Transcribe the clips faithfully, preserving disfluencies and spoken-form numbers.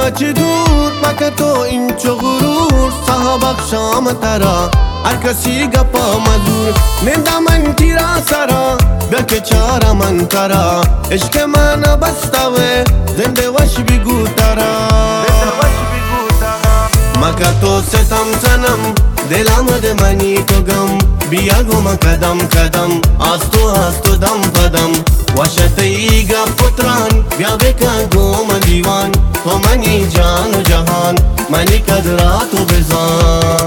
چه دور مکه تو این چو غرور صاحب بخشام ترا هر کسی گپا مزور نندا من تیرا سرا بک چارا من ترا عشق من بستوه زنده وش بگو ترا مکه تو ستم سنم دل آمد منی تو گم بیا گو ما قدم قدم آستو آستو دم پدم وشتی گا پتران بیا بکن گو من دیوان تو منی جان و جهان منی قدرات و بزان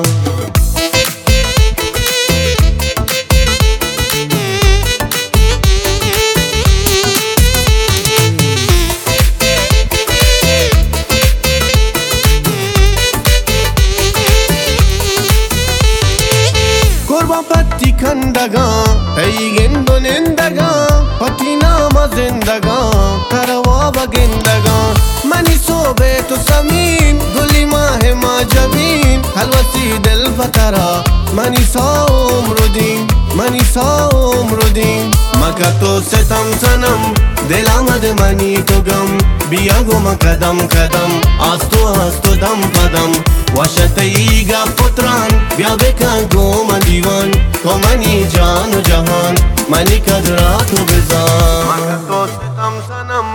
پتی کندگان ایگن دونندگان پتی نام زندگان تروا بگندگان منی صوبه تو سمین گلی ماه ما جبین حلوسی دل فترا منی سا عمر دین منی سا عمر دین مکه تو ستم سنم دل آمد منی تو گم بیا گو ما قدم قدم آستو آستو دم پدم وشتی گا پتران بیا بکن گو من دیوان تو منی جان و جهان منی قدرات و بزان مکه تو ستم سنم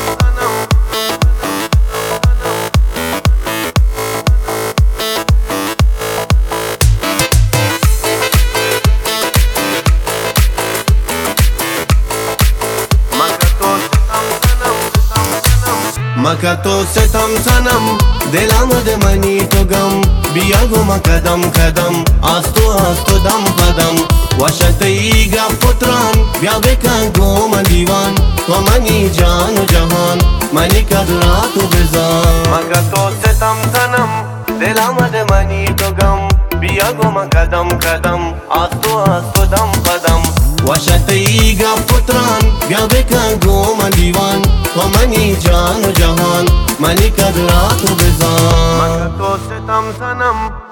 مکه تو ستم سنم دل آمد منی تو گم بیا گو ما قدم قدم آستو آستو دم پدم وشتی گا پتران بیا بکن گو من دیوان تو منی جان و جهان منی قدرات و بزان مکه تو ستم سنم دل آمد منی تو گم بیا گو ما قدم قدم آستو آستو دم پدم وشتی گا پتران بیا بکن گو من دیوان تو منی جان و جهان منی قدرات و بزان مکه تو ستم سنم